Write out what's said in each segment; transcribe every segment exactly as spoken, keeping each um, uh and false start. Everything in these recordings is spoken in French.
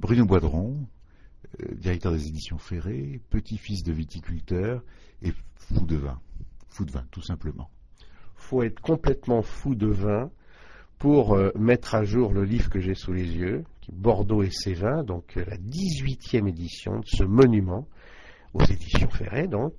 Bruno Boidron, euh, directeur des éditions Ferré, petit-fils de viticulteur et fou de vin. Fou de vin, tout simplement. Faut être complètement fou de vin pour euh, mettre à jour le livre que j'ai sous les yeux, qui est Bordeaux et ses vins, donc euh, la dix-huitième édition de ce monument, aux éditions Ferré, donc.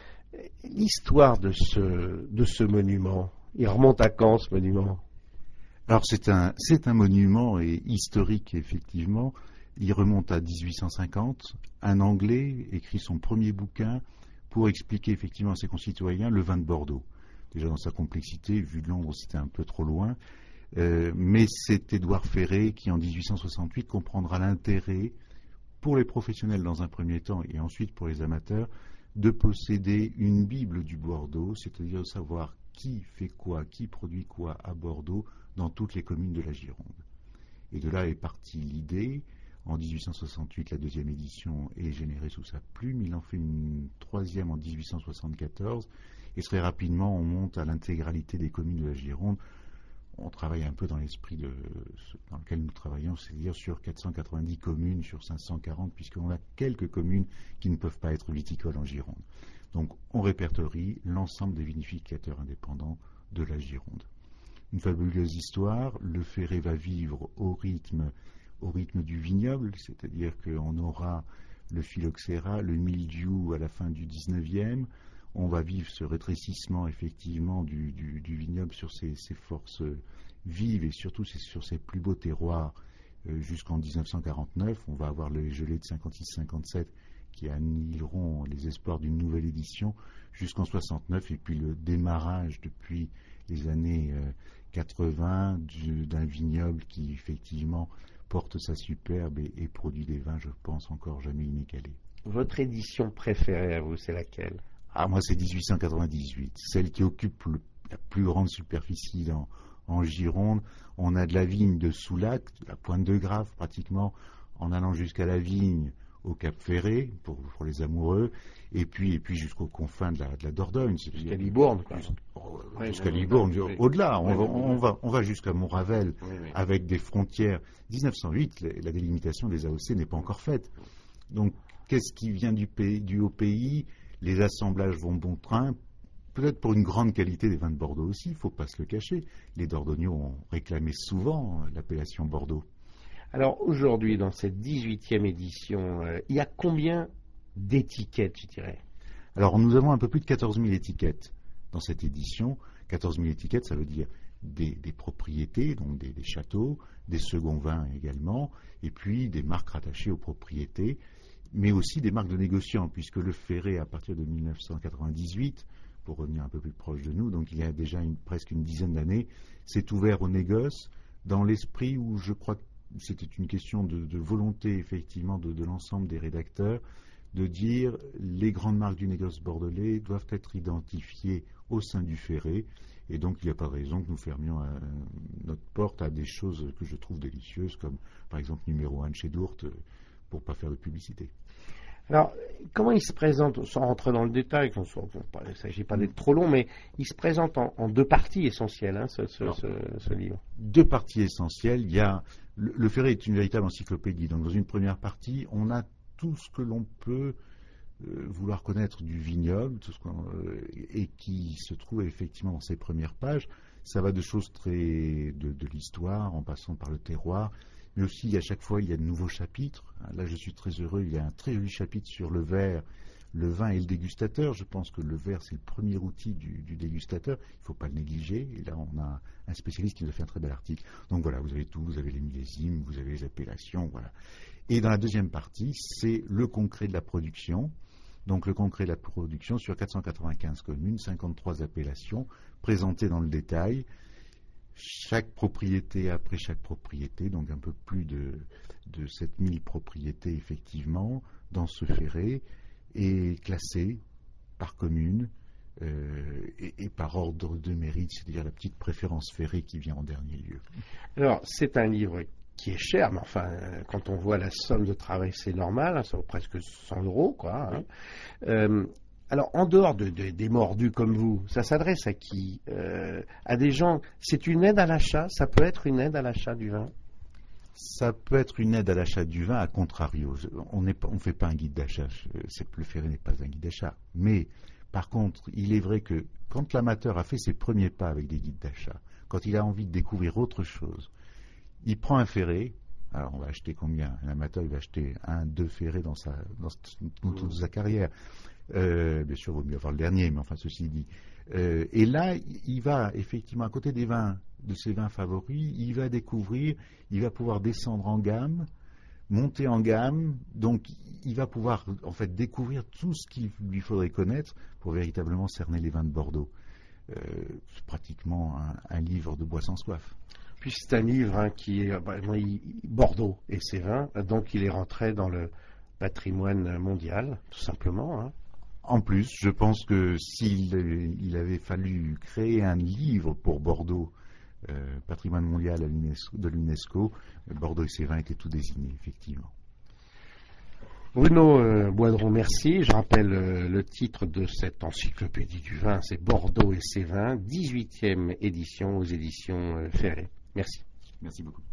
L'histoire de ce, de ce monument, il remonte à quand, ce monument? Alors, c'est un, c'est un monument et historique, effectivement. Il remonte à dix-huit cent cinquante. Un Anglais écrit son premier bouquin pour expliquer, effectivement, à ses concitoyens le vin de Bordeaux. Déjà, dans sa complexité, vu de Londres, c'était un peu trop loin. Euh, mais c'est Édouard Ferré qui, en dix-huit cent soixante-huit, comprendra l'intérêt, pour les professionnels dans un premier temps et ensuite pour les amateurs, de posséder une Bible du Bordeaux, c'est-à-dire de savoir qui fait quoi, qui produit quoi à Bordeaux dans toutes les communes de la Gironde. Et de là est partie l'idée. En dix-huit cent soixante-huit, la deuxième édition est générée sous sa plume. Il en fait une troisième en dix-huit cent soixante-quatorze. Et très rapidement, on monte à l'intégralité des communes de la Gironde. On travaille un peu dans l'esprit de, dans lequel nous travaillons, c'est-à-dire sur quatre cent quatre-vingt-dix communes sur cinq cent quarante, puisqu'on a quelques communes qui ne peuvent pas être viticoles en Gironde. Donc on répertorie l'ensemble des vinificateurs indépendants de la Gironde. Une fabuleuse histoire. Le Ferré va vivre au rythme, au rythme du vignoble, c'est-à-dire qu'on aura le phylloxéra, le mildiou à la fin du dix-neuvième. On va vivre ce rétrécissement effectivement du, du, du vignoble sur ses, ses forces vives et surtout sur ses plus beaux terroirs euh, jusqu'en dix-neuf cent quarante-neuf. On va avoir les gelées de cinquante-six cinquante-sept qui annihileront les espoirs d'une nouvelle édition jusqu'en soixante-neuf, et puis le démarrage depuis les années euh, quatre-vingts du, d'un vignoble qui effectivement porte sa superbe et, et produit des vins, je pense, encore jamais inégalés. Votre édition préférée à vous, c'est laquelle? Ah, moi, c'est dix-huit cent quatre-vingt-dix-huit, celle qui occupe le, la plus grande superficie dans, en Gironde. On a de la vigne de Soulac, de la Pointe de Grave pratiquement, en allant jusqu'à la vigne au Cap Ferré, pour, pour les amoureux, et puis, et puis jusqu'aux confins de la, de la Dordogne. Jusqu'à Libourne, quoi. Jusqu'à, oh, oui, jusqu'à oui, Libourne, oui, au-delà, oui, on, oui, va, oui, on, va, on va jusqu'à Montravel, oui, oui. avec des frontières. dix-neuf cent huit, la, la délimitation des A O C n'est pas encore faite. Donc, qu'est-ce qui vient du, pays, du haut pays? Les assemblages vont bon train, peut-être pour une grande qualité des vins de Bordeaux aussi, il ne faut pas se le cacher. Les Dordognaux ont réclamé souvent l'appellation Bordeaux. Alors aujourd'hui, dans cette dix-huitième édition, euh, il y a combien d'étiquettes, je dirais? Alors nous avons un peu plus de quatorze mille étiquettes dans cette édition. quatorze mille étiquettes, ça veut dire des, des propriétés, donc des, des châteaux, des seconds vins également, et puis des marques rattachées aux propriétés, mais aussi des marques de négociants, puisque le Ferré, à partir de mille neuf cent quatre-vingt-dix-huit, pour revenir un peu plus proche de nous, donc il y a déjà une, presque une dizaine d'années, s'est ouvert au négoce, dans l'esprit où je crois que c'était une question de, de volonté, effectivement, de, de l'ensemble des rédacteurs, de dire les grandes marques du négoce bordelais doivent être identifiées au sein du Ferré, et donc il n'y a pas de raison que nous fermions euh, notre porte à des choses que je trouve délicieuses, comme par exemple numéro un de chez Dourte, pour ne pas faire de publicité. Alors, comment il se présente, sans rentrer dans le détail, il ne s'agit pas d'être trop long, mais il se présente en, en deux parties essentielles, hein, ce, ce, Alors, ce, ce livre. Deux parties essentielles. Il y a, le, le Ferré est une véritable encyclopédie. Donc, dans une première partie, on a tout ce que l'on peut euh, vouloir connaître du vignoble, tout ce qu'on, euh, et qui se trouve effectivement dans ces premières pages. Ça va de choses très de, de l'histoire, en passant par le terroir. Mais aussi, à chaque fois, il y a de nouveaux chapitres. Là, je suis très heureux, il y a un très joli chapitre sur le verre, le vin et le dégustateur. Je pense que le verre, c'est le premier outil du, du dégustateur. Il ne faut pas le négliger. Et là, on a un spécialiste qui nous a fait un très bel article. Donc voilà, vous avez tout. Vous avez les millésimes, vous avez les appellations, voilà. Et dans la deuxième partie, c'est le concret de la production. Donc le concret de la production sur quatre cent quatre-vingt-quinze communes, cinquante-trois appellations, présentées dans le détail. Chaque propriété après chaque propriété, donc un peu plus de, de sept mille propriétés effectivement dans ce Ferré, est classée par commune euh, et, et par ordre de mérite, c'est-à-dire la petite préférence Ferré qui vient en dernier lieu. Alors c'est un livre qui est cher, mais enfin quand on voit la somme de travail c'est normal, hein, ça vaut presque cent euros quoi. Hein. Euh, Alors, en dehors de, de, des mordus comme vous, ça s'adresse à qui euh, À des gens. C'est une aide à l'achat. Ça peut être une aide à l'achat du vin. Ça peut être une aide à l'achat du vin, à contrario. On ne fait pas un guide d'achat. Le Ferré n'est pas un guide d'achat. Mais, par contre, il est vrai que quand l'amateur a fait ses premiers pas avec des guides d'achat, quand il a envie de découvrir autre chose, il prend un Ferré. Alors, on va acheter combien? Un amateur, il va acheter un, deux Ferrés dans, sa, dans toute mmh. sa carrière. Euh, bien sûr, il vaut mieux avoir le dernier, mais enfin, ceci dit. Euh, et là, il va, effectivement, à côté des vins, de ses vins favoris, il va découvrir, il va pouvoir descendre en gamme, monter en gamme, donc il va pouvoir, en fait, découvrir tout ce qu'il lui faudrait connaître pour véritablement cerner les vins de Bordeaux. Euh, c'est pratiquement un, un livre de bois sans soif. Puis c'est un livre hein, qui est bah, Bordeaux et ses vins, donc il est rentré dans le patrimoine mondial, tout simplement. Hein. En plus, je pense que s'il il avait fallu créer un livre pour Bordeaux, euh, patrimoine mondial de l'UNESCO, Bordeaux et ses vins étaient tout désignés, effectivement. Bruno euh, Boisdron, merci. Je rappelle euh, le titre de cette encyclopédie du vin, c'est Bordeaux et ses vins, dix-huitième édition aux éditions euh, Ferré. Merci. Merci beaucoup.